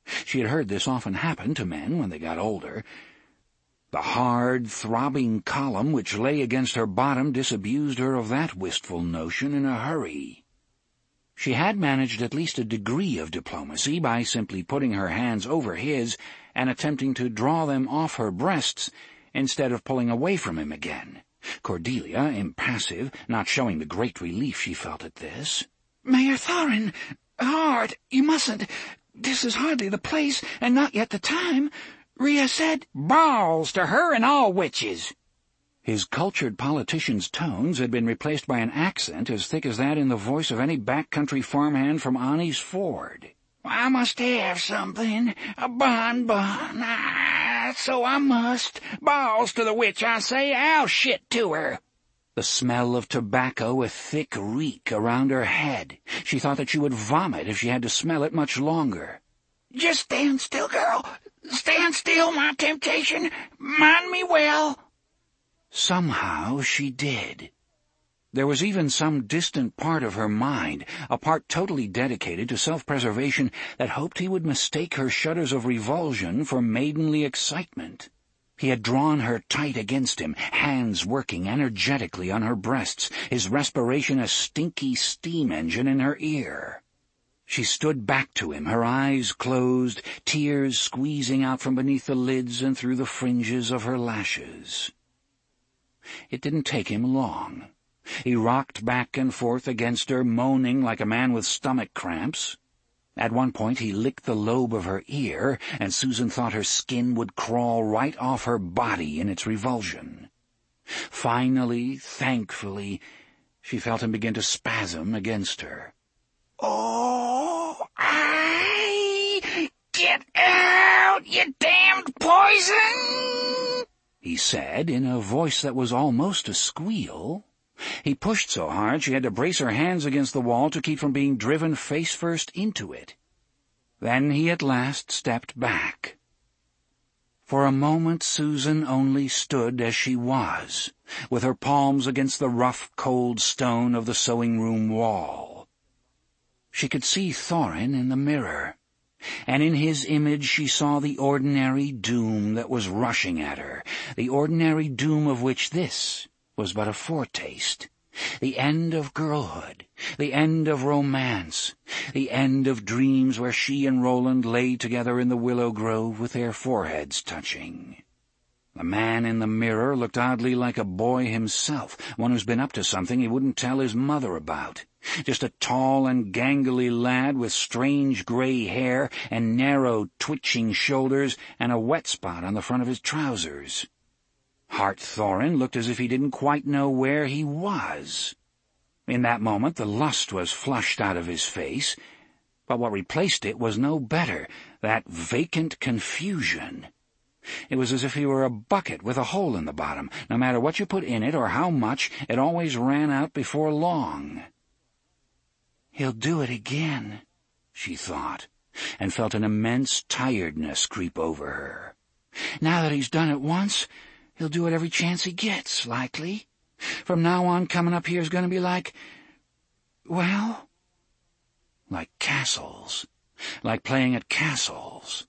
[SPEAKER 1] She had heard this often happen to men when they got older. The hard, throbbing column which lay against her bottom disabused her of that wistful notion in a hurry. She had managed at least a degree of diplomacy by simply putting her hands over his and attempting to draw them off her breasts instead of pulling away from him again. Cordelia, impassive, not showing the great relief she felt at this. "Mayor Thorin, Hart, you mustn't. This is hardly the place, and not yet the time. Rhea said—" "Balls to her and all witches!" His cultured politician's tones had been replaced by an accent as thick as that in the voice of any backcountry farmhand from Annie's Ford. "I must have something, a bonbon, ah, so I must. Balls to the witch, I say. I'll shit to her." The smell of tobacco a thick reek around her head. She thought that she would vomit if she had to smell it much longer. "Just stand still, girl. Stand still, my temptation. Mind me well." Somehow she did. There was even some distant part of her mind, a part totally dedicated to self-preservation, that hoped he would mistake her shudders of revulsion for maidenly excitement. He had drawn her tight against him, hands working energetically on her breasts, his respiration a stinky steam engine in her ear. She stood back to him, her eyes closed, tears squeezing out from beneath the lids and through the fringes of her lashes. It didn't take him long. He rocked back and forth against her, moaning like a man with stomach cramps. At one point he licked the lobe of her ear, and Susan thought her skin would crawl right off her body in its revulsion. Finally, thankfully, she felt him begin to spasm against her. "Oh, I... Get out, you damned poison!" he said in a voice that was almost a squeal. He pushed so hard she had to brace her hands against the wall to keep from being driven face-first into it. Then he at last stepped back. For a moment Susan only stood as she was, with her palms against the rough, cold stone of the sewing-room wall. She could see Thorin in the mirror, and in his image she saw the ordinary doom that was rushing at her, the ordinary doom of which this was but a foretaste, the end of girlhood, the end of romance, the end of dreams where she and Roland lay together in the willow grove with their foreheads touching. The man in the mirror looked oddly like a boy himself, one who's been up to something he wouldn't tell his mother about. Just a tall and gangly lad with strange gray hair and narrow, twitching shoulders and a wet spot on the front of his trousers. Hart Thorin looked as if he didn't quite know where he was. In that moment the lust was flushed out of his face, but what replaced it was no better, that vacant confusion. It was as if he were a bucket with a hole in the bottom. No matter what you put in it or how much, it always ran out before long. "He'll do it again," she thought, and felt an immense tiredness creep over her. "Now that he's done it once, he'll do it every chance he gets, likely. From now on, coming up here is going to be like, well, like castles, like playing at castles."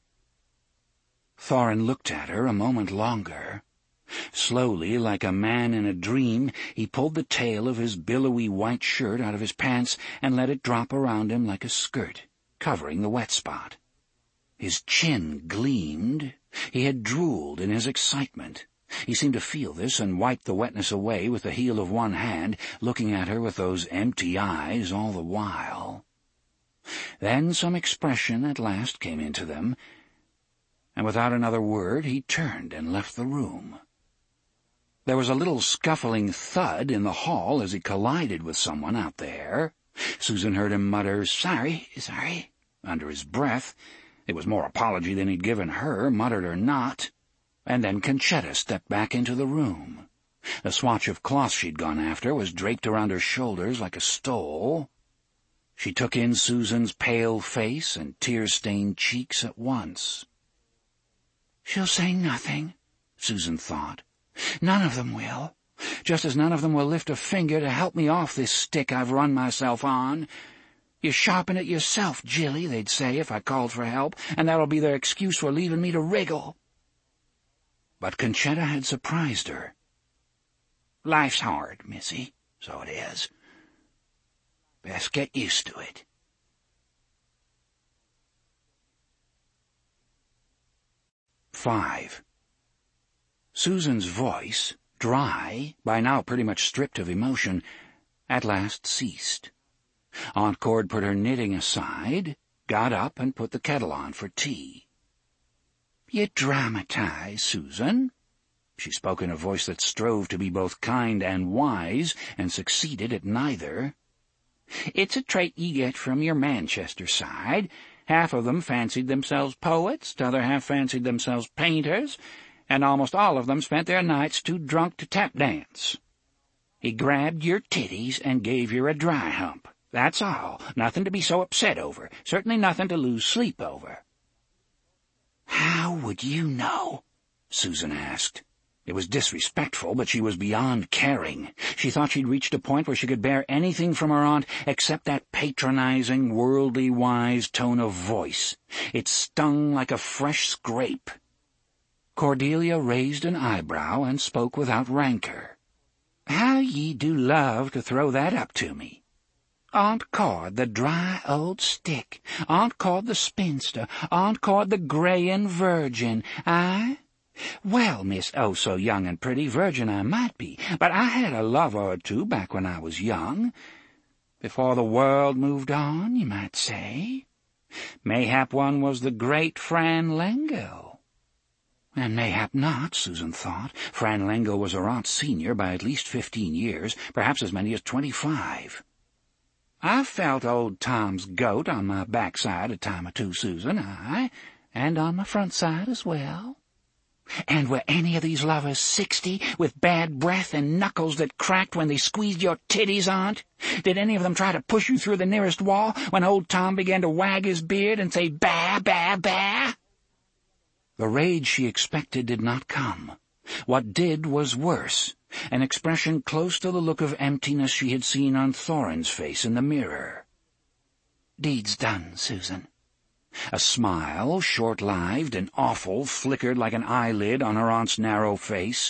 [SPEAKER 1] Thorin looked at her a moment longer. Slowly, like a man in a dream, he pulled the tail of his billowy white shirt out of his pants and let it drop around him like a skirt, covering the wet spot. His chin gleamed. He had drooled in his excitement. He seemed to feel this and wiped the wetness away with the heel of one hand, looking at her with those empty eyes all the while. Then some expression at last came into them, and without another word he turned and left the room. There was a little scuffling thud in the hall as he collided with someone out there. Susan heard him mutter, "Sorry, sorry," under his breath. It was more apology than he'd given her, muttered or not. And then Conchetta stepped back into the room. The swatch of cloth she'd gone after was draped around her shoulders like a stole. She took in Susan's pale face and tear-stained cheeks at once. "She'll say nothing," Susan thought. "None of them will. Just as none of them will lift a finger to help me off this stick I've run myself on. "You sharpen it yourself, Jilly," they'd say if I called for help, and that'll be their excuse for leaving me to wriggle. But Concetta had surprised her. "Life's hard, missy, so it is. Best get used to it." Five. Susan's voice, dry, by now pretty much stripped of emotion, at last ceased. Aunt Cord put her knitting aside, got up, and put the kettle on for tea. "You dramatize, Susan." She spoke in a voice that strove to be both kind and wise, and succeeded at neither. "It's a trait ye get from your Manchester side. Half of them fancied themselves poets, t'other half fancied themselves painters, and almost all of them spent their nights too drunk to tap dance. He grabbed your titties and gave you a dry hump. That's all. Nothing to be so upset over. Certainly nothing to lose sleep over." "How would you know?" Susan asked. It was disrespectful, but she was beyond caring. She thought she'd reached a point where she could bear anything from her aunt except that patronizing, worldly-wise tone of voice. It stung like a fresh scrape. Cordelia raised an eyebrow and spoke without rancor. "How ye do love to throw that up to me. Aunt Cord, the dry old stick. Aunt Cord, the spinster. Aunt Cord, the grayin' virgin. I... Well, Miss Oh-So-Young and Pretty, virgin I might be, but I had a lover or two back when I was young. Before the world moved on, you might say. Mayhap one was the great Fran Lengo. And mayhap not, Susan thought. Fran Lengo was her aunt's senior by at least fifteen years, perhaps as many as twenty-five. I've felt old Tom's goat on my backside a time or two, Susan, I, and on my front side as well. And were any of these lovers sixty, with bad breath and knuckles that cracked when they squeezed your titties, Aunt? Did any of them try to push you through the nearest wall when old Tom began to wag his beard and say, "Bah, bah, bah"? The rage she expected did not come. What did was worse, an expression close to the look of emptiness she had seen on Thorin's face in the mirror. "Deed's done, Susan." A smile, short-lived and awful, flickered like an eyelid on her aunt's narrow face.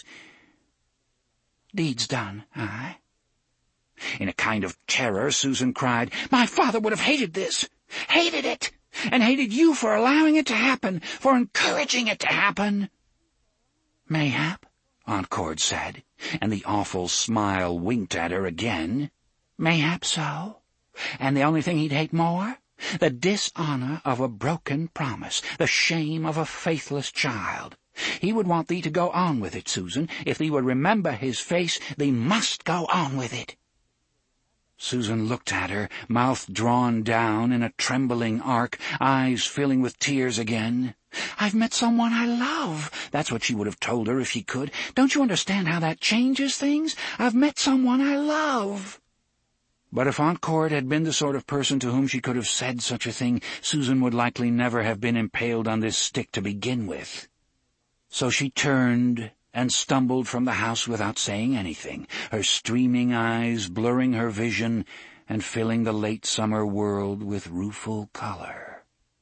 [SPEAKER 1] "Deed's done, aye." In a kind of terror, Susan cried, "My father would have hated this, hated it, and hated you for allowing it to happen, for encouraging it to happen." "Mayhap," Aunt Cord said, and the awful smile winked at her again. "Mayhap so. And the only thing he'd hate more? The dishonor of a broken promise, the shame of a faithless child. He would want thee to go on with it, Susan. If thee would remember his face, thee must go on with it." Susan looked at her, mouth drawn down in a trembling arc, eyes filling with tears again. "I've met someone I love," that's what she would have told her if she could. "Don't you understand how that changes things? I've met someone I love." But if Aunt Cord had been the sort of person to whom she could have said such a thing, Susan would likely never have been impaled on this stick to begin with. So she turned and stumbled from the house without saying anything, her streaming eyes blurring her vision and filling the late summer world with rueful color.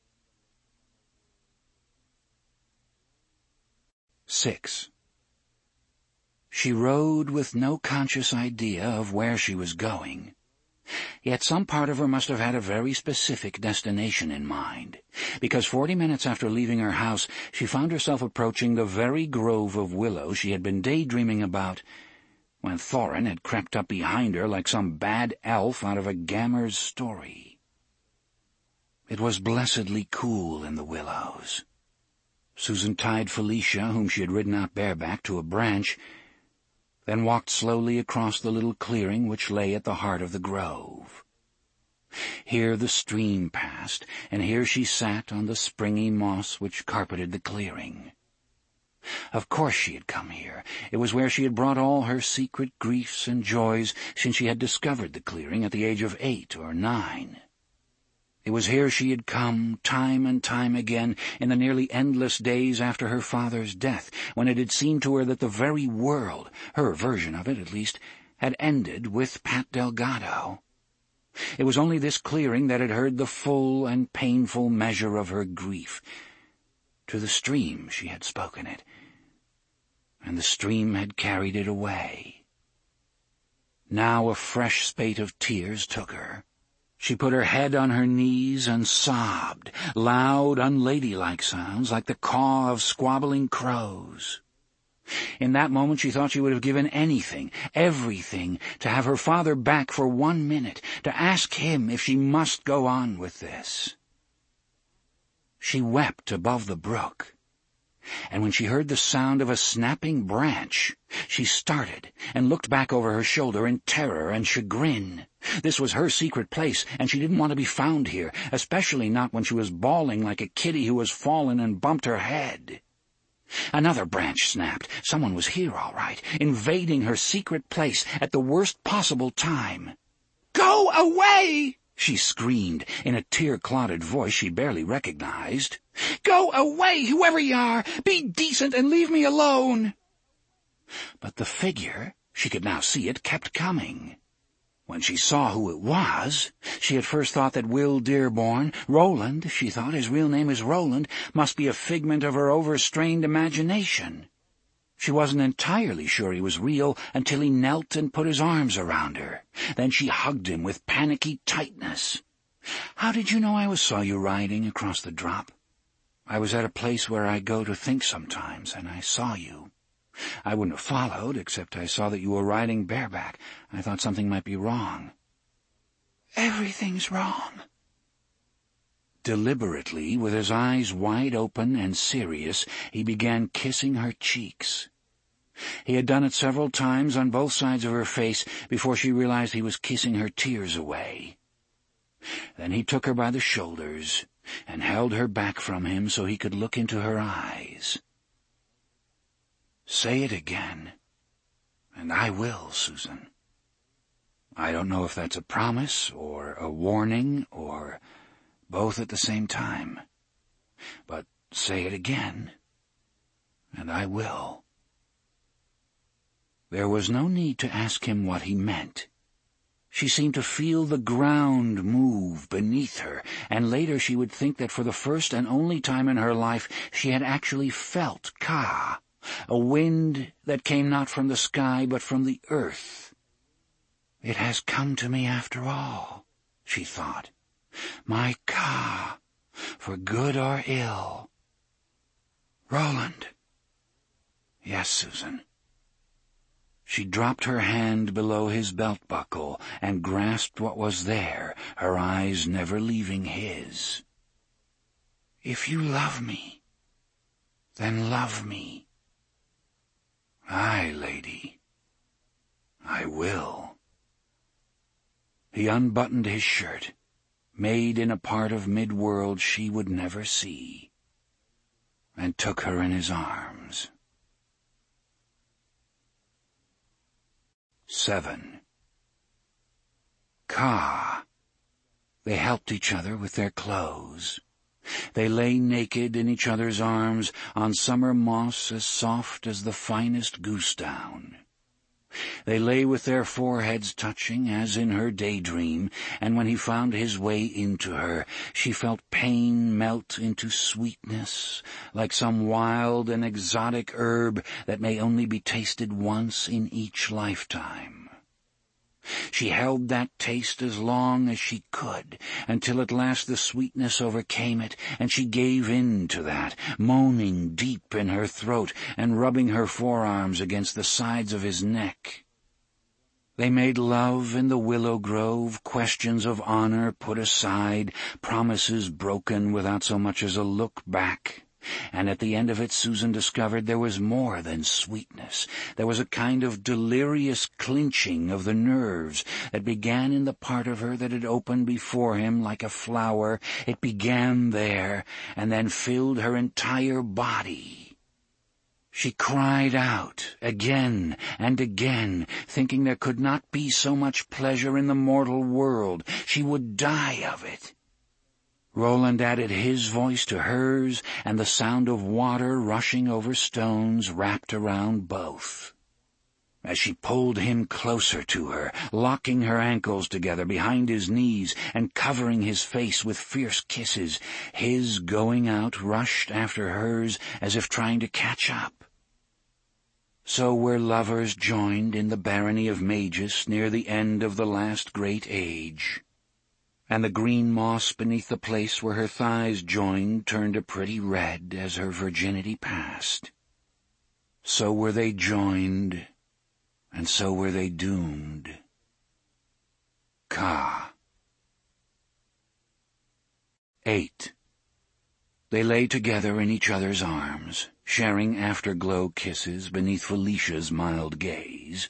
[SPEAKER 1] Six. She rode with no conscious idea of where she was going. Yet some part of her must have had a very specific destination in mind, because forty minutes after leaving her house she found herself approaching the very grove of willows she had been daydreaming about, when Thorin had crept up behind her like some bad elf out of a Gammer's story. It was blessedly cool in the willows. Susan tied Felicia, whom she had ridden out bareback, to a branch, then walked slowly across the little clearing which lay at the heart of the grove. Here the stream passed, and here she sat on the springy moss which carpeted the clearing. Of course she had come here. It was where she had brought all her secret griefs and joys since she had discovered the clearing at the age of eight or nine. It was here she had come, time and time again, in the nearly endless days after her father's death, when it had seemed to her that the very world, her version of it at least, had ended with Pat Delgado. It was only this clearing that had heard the full and painful measure of her grief. To the stream she had spoken it, and the stream had carried it away. Now a fresh spate of tears took her. She put her head on her knees and sobbed, loud, unladylike sounds like the caw of squabbling crows. In that moment she thought she would have given anything, everything, to have her father back for one minute, to ask him if she must go on with this. She wept above the brook, and when she heard the sound of a snapping branch, she started and looked back over her shoulder in terror and chagrin. This was her secret place, and she didn't want to be found here, especially not when she was bawling like a kitty who has fallen and bumped her head. Another branch snapped. Someone was here, all right, invading her secret place at the worst possible time. "Go away!" she screamed in a tear-clotted voice she barely recognized. "Go away, whoever you are! Be decent and leave me alone!" But the figure, she could now see it, kept coming. When she saw who it was, she at first thought that Will Dearborn, Roland, she thought his real name is Roland, must be a figment of her overstrained imagination. She wasn't entirely sure he was real until he knelt and put his arms around her. Then she hugged him with panicky tightness. "How did you know I was saw you riding across the drop? I was at a place where I go to think sometimes, and I saw you. I wouldn't have followed, except I saw that you were riding bareback. I thought something might be wrong." "Everything's wrong." Deliberately, with his eyes wide open and serious, he began kissing her cheeks. He had done it several times on both sides of her face before she realized he was kissing her tears away. Then he took her by the shoulders and held her back from him so he could look into her eyes. "Say it again, and I will, Susan. I don't know if that's a promise or a warning or both at the same time. But say it again, and I will." There was no need to ask him what he meant. She seemed to feel the ground move beneath her, and later she would think that for the first and only time in her life she had actually felt Ka, a wind that came not from the sky but from the earth. "It has come to me after all," she thought. "My Ka, for good or ill." "Roland." "Yes, Susan." She dropped her hand below his belt-buckle and grasped what was there, her eyes never leaving his. "If you love me, then love me." "Aye, lady, I will." He unbuttoned his shirt, made in a part of mid-world she would never see, and took her in his arms. Seven. Ka. They helped each other with their clothes. They lay naked in each other's arms on summer moss as soft as the finest goose down. They lay with their foreheads touching, as in her daydream, and when he found his way into her, she felt pain melt into sweetness, like some wild and exotic herb that may only be tasted once in each lifetime. She held that taste as long as she could, until at last the sweetness overcame it, and she gave in to that, moaning deep in her throat and rubbing her forearms against the sides of his neck. They made love in the willow grove, questions of honor put aside, promises broken without so much as a look back. And at the end of it Susan discovered there was more than sweetness. There was a kind of delirious clinching of the nerves that began in the part of her that had opened before him like a flower. It began there, and then filled her entire body. She cried out again and again, thinking there could not be so much pleasure in the mortal world. She would die of it. Roland added his voice to hers, and the sound of water rushing over stones wrapped around both. as she pulled him closer to her, locking her ankles together behind his knees and covering his face with fierce kisses, his going out rushed after hers as if trying to catch up. So were lovers joined in the barony of Magus near the end of the last great age, and the green moss beneath the place where her thighs joined turned a pretty red as her virginity passed. So were they joined, and so were they doomed. Ka. Eight. They lay together in each other's arms, sharing afterglow kisses beneath Felicia's mild gaze,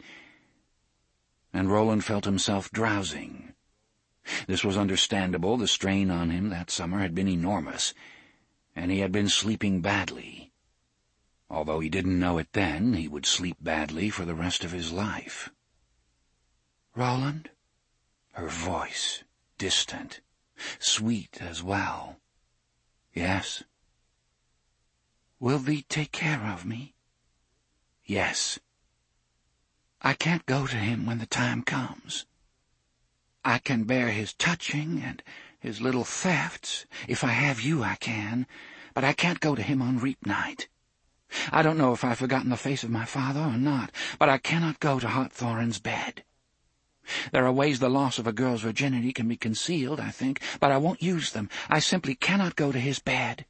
[SPEAKER 1] and Roland felt himself drowsing. This was understandable. The strain on him that summer had been enormous, and he had been sleeping badly. Although he didn't know it then, he would sleep badly for the rest of his life. "Roland?" Her voice, distant, sweet as well. "Yes." "Will thee take care of me?" "Yes." "I can't go to him when the time comes. I can bear his touching and his little thefts. If I have you, I can, but I can't go to him on reap night. I don't know if I've forgotten the face of my father or not, but I cannot go to Hawthorne's bed. There are ways the loss of a girl's virginity can be concealed, I think, but I won't use them. I simply cannot go to his bed."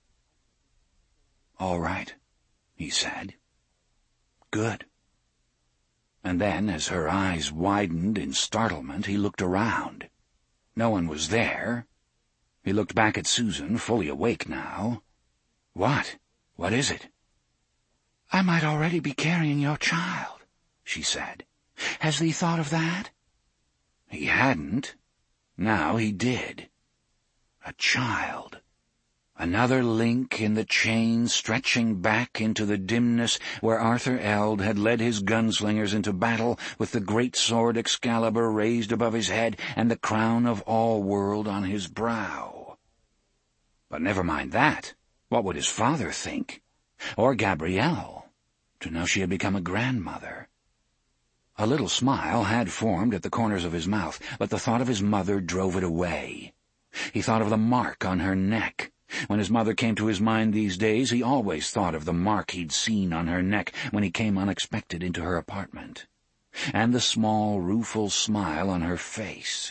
[SPEAKER 1] "All right," he said. "Good." And then, as her eyes widened in startlement, he looked around. No one was there. He looked back at Susan, fully awake now. "What? What is it?" "I might already be carrying your child," she said. "Has thee thought of that?" He hadn't. Now he did. A child. Another link in the chain stretching back into the dimness where Arthur Eld had led his gunslingers into battle with the great sword Excalibur raised above his head and the crown of All-World on his brow. But never mind that. What would his father think? Or Gabrielle, to know she had become a grandmother? A little smile had formed at the corners of his mouth, but the thought of his mother drove it away. He thought of the mark on her neck. When his mother came to his mind these days, he always thought of the mark he'd seen on her neck when he came unexpected into her apartment, and the small, rueful smile on her face.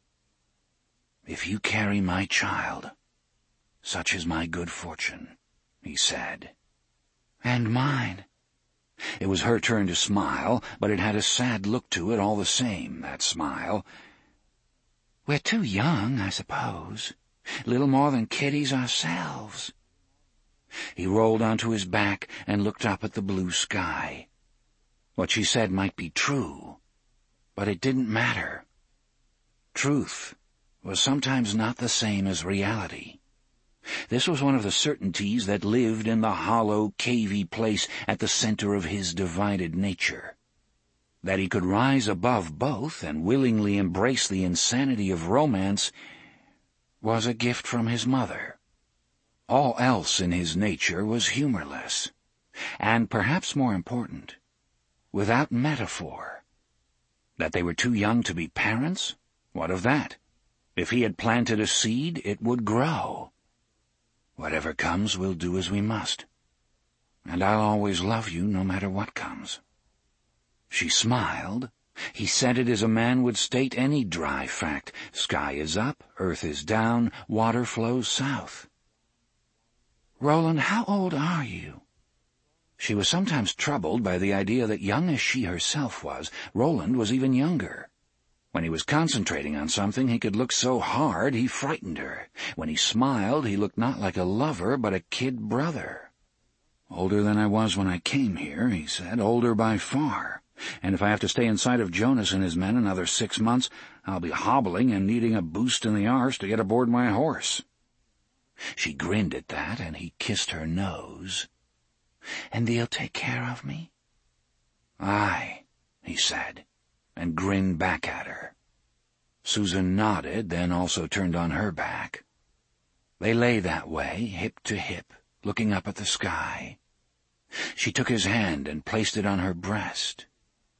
[SPEAKER 1] "If you carry my child, such is my good fortune," he said. "And mine." It was her turn to smile, but it had a sad look to it all the same, that smile. "We're too young, I suppose. Little more than kiddies ourselves." He rolled onto his back and looked up at the blue sky. What she said might be true, but it didn't matter. Truth was sometimes not the same as reality. This was one of the certainties that lived in the hollow, cavey place at the center of his divided nature. That he could rise above both and willingly embrace the insanity of romance was a gift from his mother. All else in his nature was humorless, and perhaps more important, without metaphor. That they were too young to be parents? What of that? If he had planted a seed, it would grow. Whatever comes, we'll do as we must, and I'll always love you no matter what comes. She smiled. He said it as a man would state any dry fact. Sky is up, earth is down, water flows south. "Roland, how old are you?" She was sometimes troubled by the idea that, young as she herself was, Roland was even younger. When he was concentrating on something, he could look so hard he frightened her. When he smiled, he looked not like a lover, but a kid brother. "Older than I was when I came here," he said, "older by far. And if I have to stay inside of Jonas and his men another six months, I'll be hobbling and needing a boost in the arse to get aboard my horse." She grinned at that, and he kissed her nose. "And they'll take care of me?" "Aye," he said, and grinned back at her. Susan nodded, then also turned on her back. They lay that way, hip to hip, looking up at the sky. She took his hand and placed it on her breast.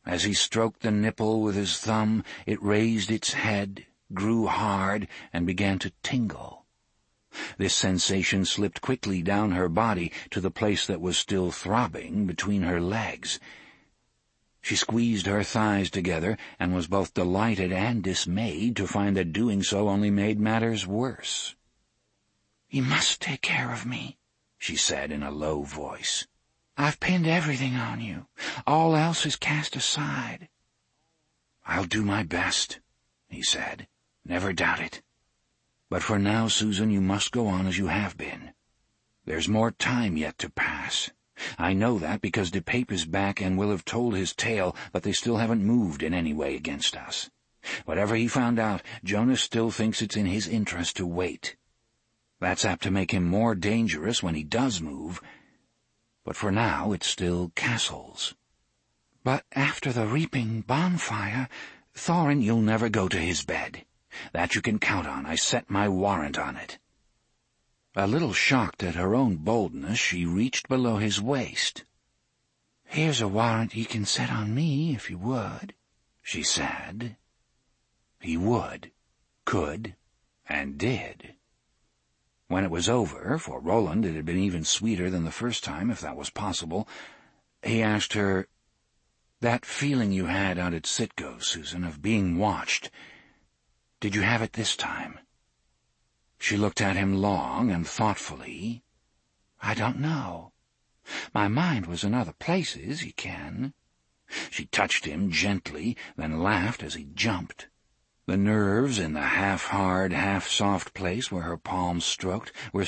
[SPEAKER 1] As he stroked the nipple with his thumb, it raised its head, grew hard, and began to tingle. This sensation slipped quickly down her body to the place that was still throbbing between her legs. She squeezed her thighs together and was both delighted and dismayed to find that doing so only made matters worse. "You must take care of me," she said in a low voice. "I've pinned everything on you. All else is cast aside." "I'll do my best," he said. "Never doubt it. But for now, Susan, you must go on as you have been. There's more time yet to pass. I know that because DePape is back and will have told his tale, but they still haven't moved in any way against us. Whatever he found out, Jonas still thinks it's in his interest to wait. That's apt to make him more dangerous when he does move, but for now it's still castles. But after the reaping bonfire, Thorin, you'll never go to his bed. That you can count on. I set my warrant on it." A little shocked at her own boldness, she reached below his waist. "Here's a warrant you can set on me, if you would," she said. He would, could, and did. When it was over, for Roland it had been even sweeter than the first time, if that was possible, he asked her, "That feeling you had out at Sitgo, Susan, of being watched, did you have it this time?" She looked at him long and thoughtfully. "I don't know. My mind was in other places, you can." She touched him gently, then laughed as he jumped. The nerves in the half-hard, half-soft place where her palms stroked were